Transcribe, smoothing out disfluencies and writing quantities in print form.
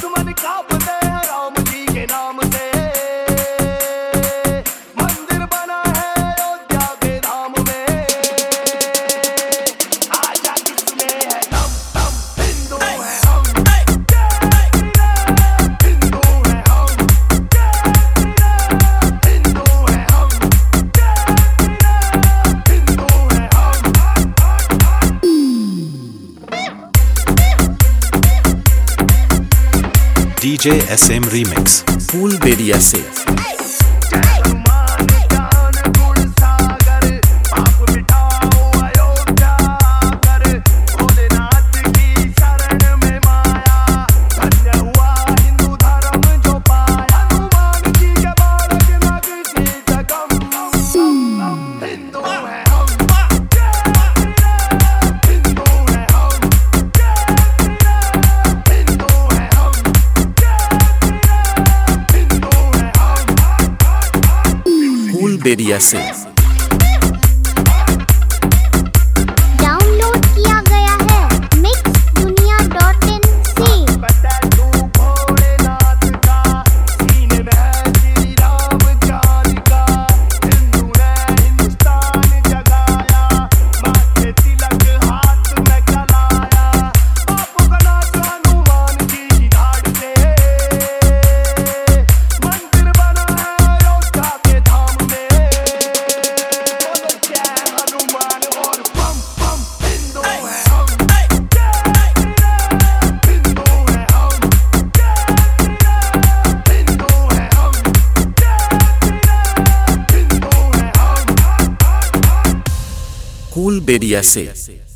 दुश्मन कांपते हैं राम जी के नाम से। मंदिर बना है अयोध्या के धाम में। आजा किसमें है दम दम, हिंदू है हम, हिंदू है हम, हिंदू है हम, हिंदू है हम। DJ SM Remix फूलबेरिया से। फूलबेरिया से डाउनलोड किया गया है mixdunia.in से। भोलेनाथ का सीने में है श्री राम चांद का। हिंदू ने हिंदुस्तान जगाया, माथे तिलक हाथ में कलाया। बापू का नाच हनुमान जी की धाड़ से। मंदिर बना है अयोध्या के धाम में। बोलो जय हनुमान और बम बम, हिंदू है हम, हिंदू है हम, हिंदू है हम, हिंदू है हम। फूलबेरिया से।